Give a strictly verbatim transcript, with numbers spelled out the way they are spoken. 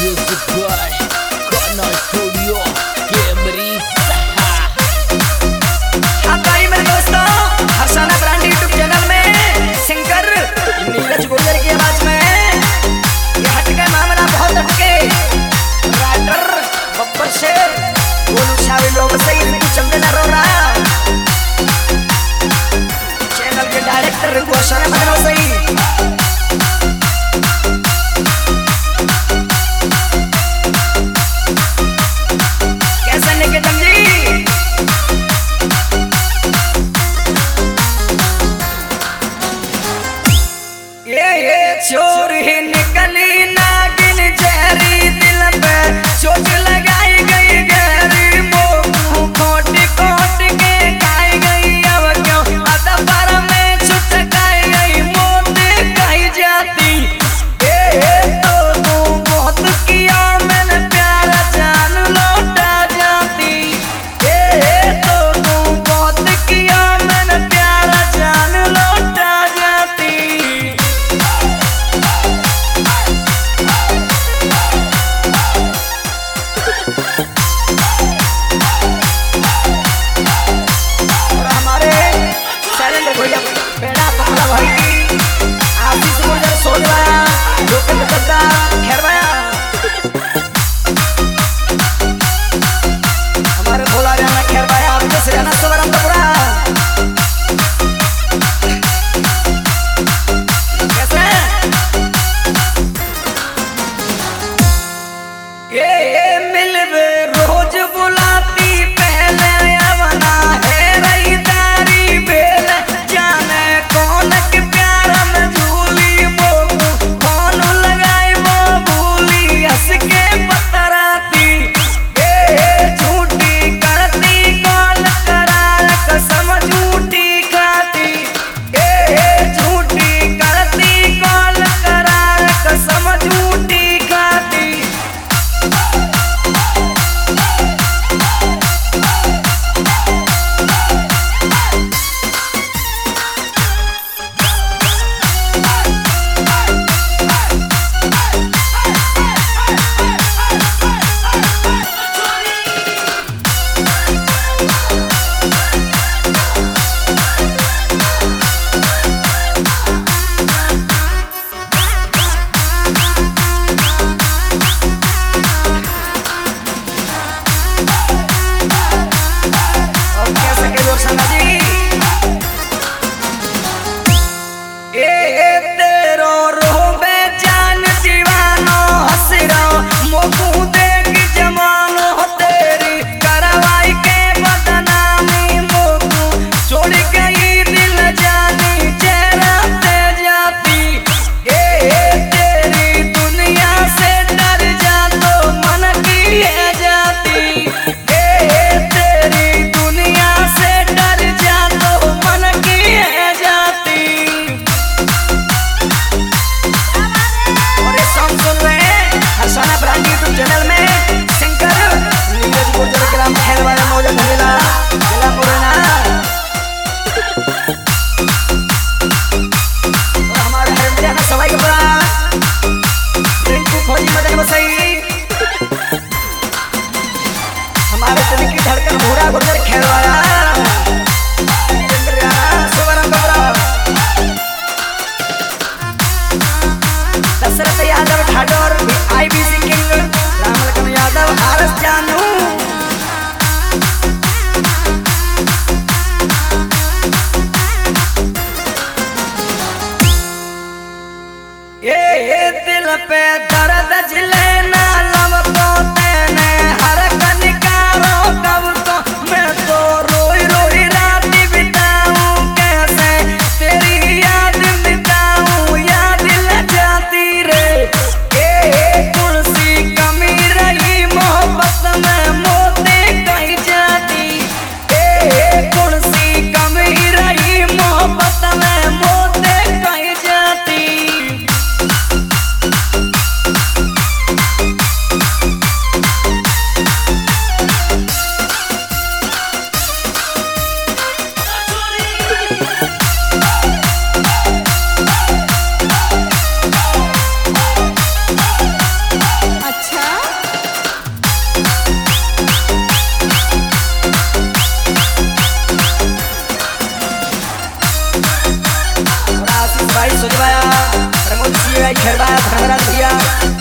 Music by Kana Studio Camerisa। आपका ही मेरे दोस्तों हर्षाना ब्रांड यूट्यूब चैनल में सिंगर नीरज गुर्जर की आवाज में ये हटके मामला बहुत हटके राइटर बब्बर शेर बोलू छावी लोग सही नहीं चलते ना रो रहा चैनल के डायरेक्टर घोषणा बदलो सही चोर ही निकली नागिन जहरी दिल पे चोट लगाई गई गहरी मुंह खोट खोट के खाई गई अब क्यों अदबर में छुटकाई गई मौत कही जाती ए तो तू बहुत किया मैंने प्यार जान लौटा जाती ए तो तू बहुत किया मैंने प्यार जान लौटा जाती बेड़ा पकड़ा भाई आशीष गुर्जर सोचवाया लोकल गद्दा खेरवाया हमारे भोला जाना खेरवाया आपके से जाना सोवरम पूरा कैसे ये ये मिलवे रोज बुलाती पहले आवना है रही दारी बेल जाने कौन के प्यार में झूली मोगू कौन लगाई वो भूली हंस के पतराती ए झूठी करती कॉल करार कसम झूठी खाती ए झूठी करती कॉल करार कसम झूठी खाती हमारे दिल की धड़कन भूरा गुर्जर खेलवाया Dashrath Yadav Thador IBC king Ramlakhan Yadav RS Janu ये दिल पे दर्द झिले ना लव को तेने हर कनिकारो कब तो मैं तो रोई रोई रात बिताऊं कैसे तेरी याद बिताऊं याद ल जाती रे ए तुलसी कमी रही मोहब्बत में मोते कहीं जाती ए तुलसी कमी रही मोहब्बत में मोते कहीं जाती धर्मराज भैया